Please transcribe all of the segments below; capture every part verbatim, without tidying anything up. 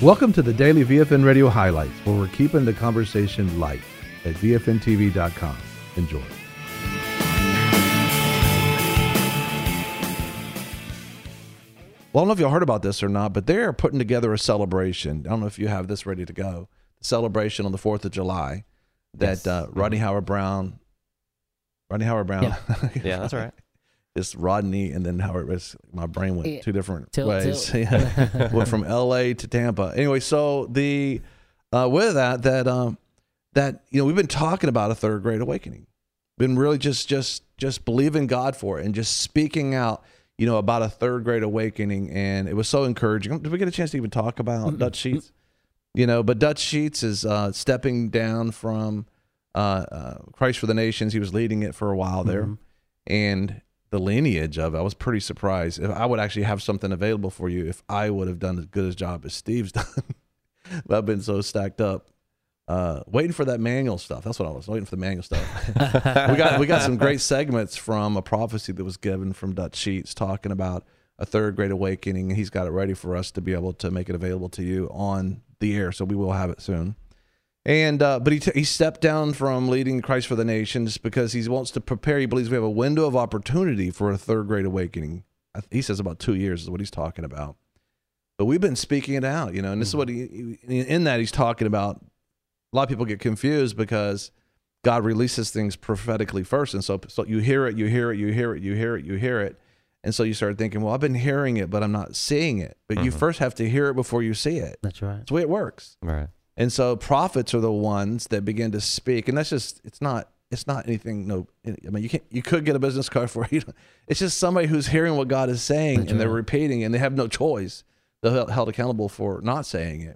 Welcome to the Daily V F N Radio Highlights, where we're keeping the conversation light at V F N T V dot com. Enjoy. Well, I don't know if y'all heard about this or not, but they're putting together a celebration. I don't know if you have this ready to go. The celebration on the fourth of July that yes. uh, Rodney Howard Brown, Rodney Howard Brown. Yeah, yeah that's right. It's Rodney, and then Howard. My brain went yeah. two different tilt, ways. Tilt. Yeah. Went from L A to Tampa. Anyway, so the uh, with that that um, that you know we've been talking about a third grade awakening. Been really just just just believing God for it and just speaking out. You know, about a third grade awakening, and it was so encouraging. Did we get a chance to even talk about mm-hmm. Dutch Sheets? You know, but Dutch Sheets is uh, stepping down from uh, uh, Christ for the Nations. He was leading it for a while there, mm-hmm. and the lineage of it, I was pretty surprised. If I would actually have something available for you, if I would have done as good a job as Steve's done. But I've been so stacked up. Uh, waiting for that manual stuff. That's what I was waiting for, the manual stuff. we got we got some great segments from a prophecy that was given from Dutch Sheets talking about a third great awakening, and he's got it ready for us to be able to make it available to you on the air. So we will have it soon. And uh, but he t- he stepped down from leading Christ for the Nations because he wants to prepare. He believes we have a window of opportunity for a third great awakening. He says about two years is what he's talking about. But we've been speaking it out, you know, and this mm-hmm. is what he in that he's talking about. A lot of people get confused because God releases things prophetically first. And so, so you hear it, you hear it, you hear it, you hear it, you hear it. And so you start thinking, well, I've been hearing it, but I'm not seeing it. But mm-hmm. you first have to hear it before you see it. That's right. That's the way it works. Right. And so prophets are the ones that begin to speak. And that's just, it's not, it's not anything, no, I mean, you can't, you could get a business card for it. It's just somebody who's hearing what God is saying that's and right. they're repeating and they have no choice. They're held accountable for not saying it.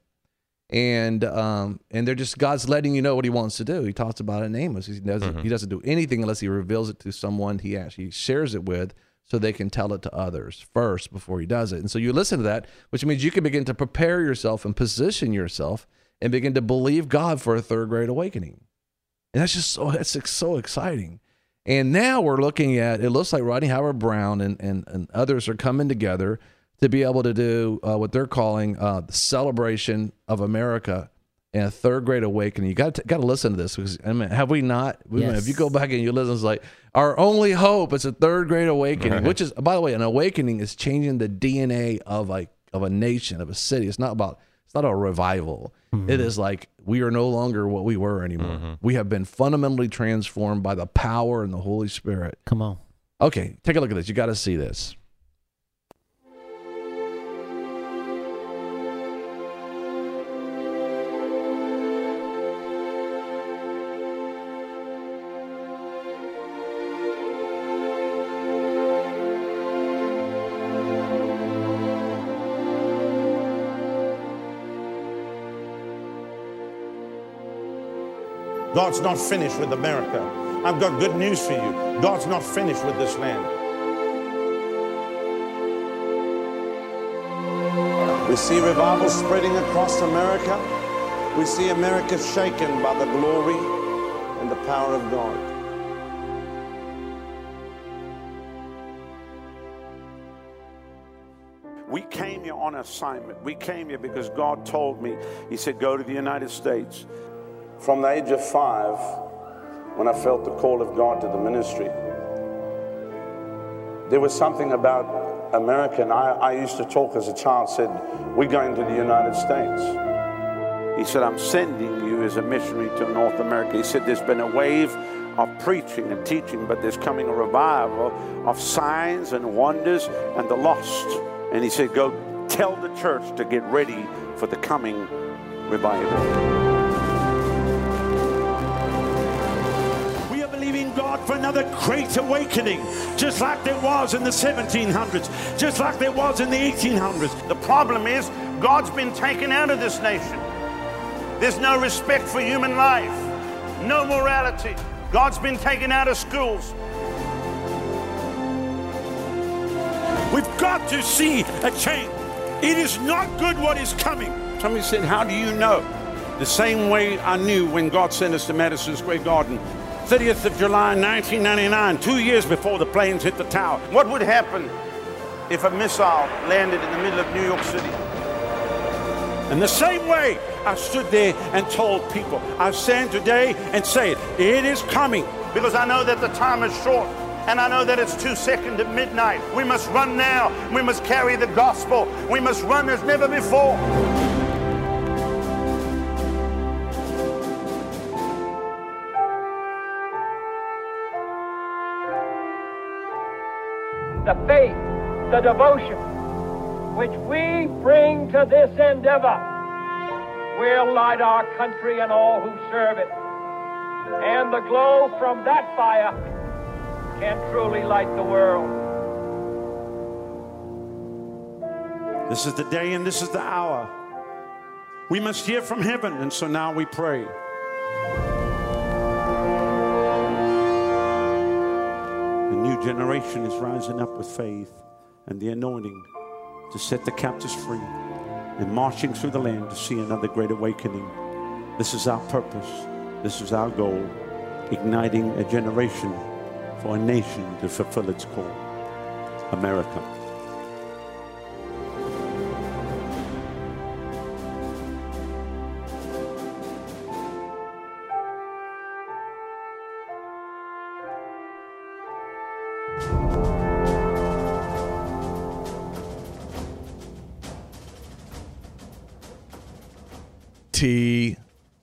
And um and they're just God's letting you know what he wants to do. He talks about it in Amos. He doesn't mm-hmm. he doesn't do anything unless he reveals it to someone he actually shares it with so they can tell it to others first before he does it. And so you listen to that, which means you can begin to prepare yourself and position yourself and begin to believe God for a third grade awakening. And that's just so that's so exciting. And now we're looking at, it looks like Rodney Howard Brown and and, and others are coming together to be able to do uh, what they're calling uh, the celebration of America and a third grade awakening. You got to got to listen to this because I mean, have we not? We, yes. If you go back and you listen, it's like our only hope is a third grade awakening, right. which is, by the way, an awakening is changing the D N A of like of a nation, of a city. It's not about it's not a revival. Mm-hmm. It is like we are no longer what we were anymore. Mm-hmm. We have been fundamentally transformed by the power and the Holy Spirit. Come on. Okay, take a look at this. You got to see this. God's not finished with America. I've got good news for you. God's not finished with this land. We see revival spreading across America. We see America shaken by the glory and the power of God. We came here on assignment. We came here because God told me, he said, go to the United States. From the age of five, when I felt the call of God to the ministry, there was something about America, and I, I used to talk as a child, said, we're going to the United States. He said, I'm sending you as a missionary to North America. He said, there's been a wave of preaching and teaching, but there's coming a revival of signs and wonders and the lost. And he said, go tell the church to get ready for the coming revival. God for another great awakening, just like there was in the seventeen hundreds, just like there was in the eighteen hundreds. The problem is God's been taken out of this nation. There's no respect for human life, no morality. God's been taken out of schools. We've got to see a change. It is not good what is coming. Somebody said, how do you know? The same way I knew when God sent us to Madison Square Garden. thirtieth of July, nineteen ninety-nine, two years before the planes hit the tower. What would happen if a missile landed in the middle of New York City? In the same way I stood there and told people, I stand today and say it, it is coming, because I know that the time is short. And I know that it's two seconds to midnight. We must run now. We must carry the gospel. We must run as never before. The faith, the devotion which we bring to this endeavor will light our country and all who serve it. And the glow from that fire can truly light the world. This is the day and this is the hour. We must hear from heaven, and so now we pray. The new generation is rising up with faith and the anointing to set the captives free and marching through the land to see another great awakening. This is our purpose. This is our goal, igniting a generation for a nation to fulfill its call. America. T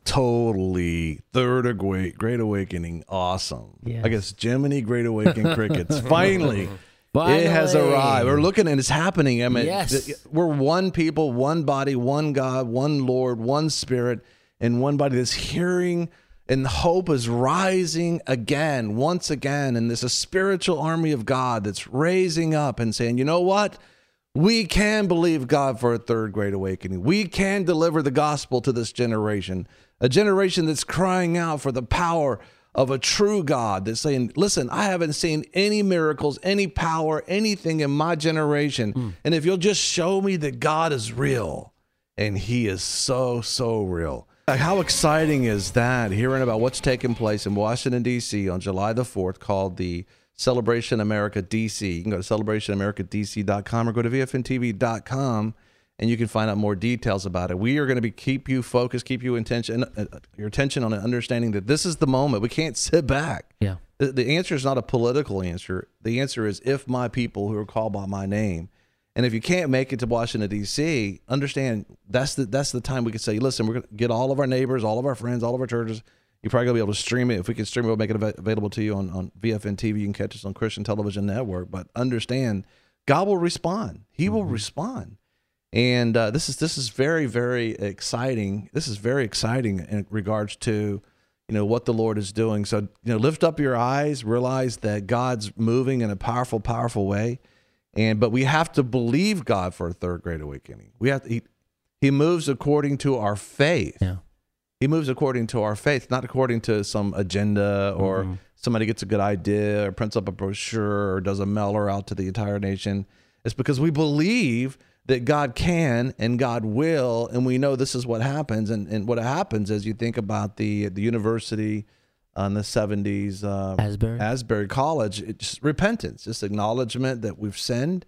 totally third awake, Great Awakening, awesome. Yes. I guess Jiminy Great Awakening Crickets. Finally, Finally, it has arrived. We're looking and it's happening. I mean, Yes. th- we're one people, one body, one God, one Lord, one Spirit, and one body that's hearing, and hope is rising again, once again. And there's a spiritual army of God that's raising up and saying, you know what? We can believe God for a third great awakening. We can deliver the gospel to this generation, a generation that's crying out for the power of a true God, that's saying, listen, I haven't seen any miracles, any power, anything in my generation. Mm. And if you'll just show me that God is real, and he is so, so real. How exciting is that, hearing about what's taking place in Washington, D C on July the fourth, called the Celebration America D C. You can go to celebration america d c dot com or go to v f n t v dot com and you can find out more details about it. We are going to be keep you focused, keep you intention, uh, your attention on understanding that this is the moment. We can't sit back. Yeah. The, the answer is not a political answer. The answer is, if my people who are called by my name. And if you can't make it to Washington, D C, understand that's the that's the time we can say, listen, we're going to get all of our neighbors, all of our friends, all of our churches. You're probably going to be able to stream it. If we can stream it, we'll make it av- available to you on, on V F N T V. You can catch us on Christian Television Network. But understand, God will respond. He will mm-hmm. respond. And uh, this is this is very, very exciting. This is very exciting in regards to, you know, what the Lord is doing. So, you know, lift up your eyes, realize that God's moving in a powerful, powerful way. And but we have to believe God for a third great awakening. We have to, he, he moves according to our faith. Yeah. He moves according to our faith, not according to some agenda or mm-hmm. somebody gets a good idea or prints up a brochure or does a mailer out to the entire nation. It's because we believe that God can and God will, and we know this is what happens. And, and what happens is, you think about the the university in the seventies, uh, Asbury. Asbury College, it's just repentance, just acknowledgement that we've sinned.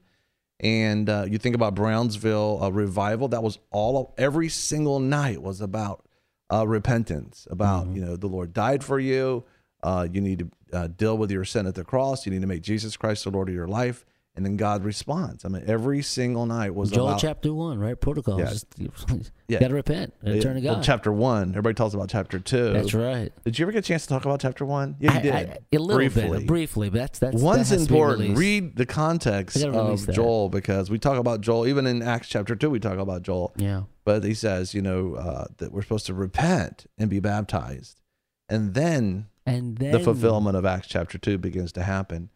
And uh, you think about Brownsville uh, revival, that was all, every single night was about Uh, repentance, about, mm-hmm. you know, the Lord died for you. Uh, you need to uh, deal with your sin at the cross. You need to make Jesus Christ the Lord of your life. And then God responds. I mean, every single night was Joel about... chapter one, right? Protocols. Yeah. Just, you yeah. got to repent and yeah. turn to God. Well, chapter one. Everybody talks about chapter two. That's right. Did you ever get a chance to talk about chapter one? Yeah, you I, did. I, a little briefly. bit, briefly, but that's that's One's that has important. Read the context of that. Joel, because we talk about Joel. Even in Acts chapter two, we talk about Joel. Yeah. But he says, you know, uh, that we're supposed to repent and be baptized. And then, and then the fulfillment of Acts chapter two begins to happen.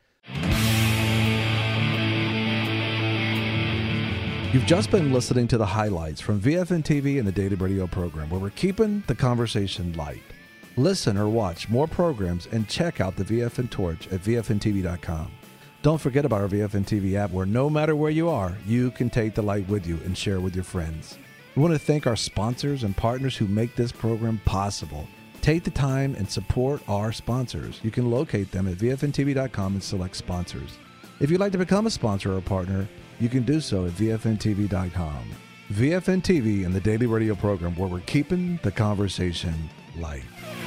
You've just been listening to the highlights from V F N T V and the Daily Radio program, where we're keeping the conversation light. Listen or watch more programs and check out the V F N Torch at v f n t v dot com. Don't forget about our V F N T V app, where no matter where you are, you can take the light with you and share with your friends. We want to thank our sponsors and partners who make this program possible. Take the time and support our sponsors. You can locate them at v f n t v dot com and select sponsors. If you'd like to become a sponsor or a partner, you can do so at v f n t v dot com. V F N T V and the Daily Radio program, where we're keeping the conversation light.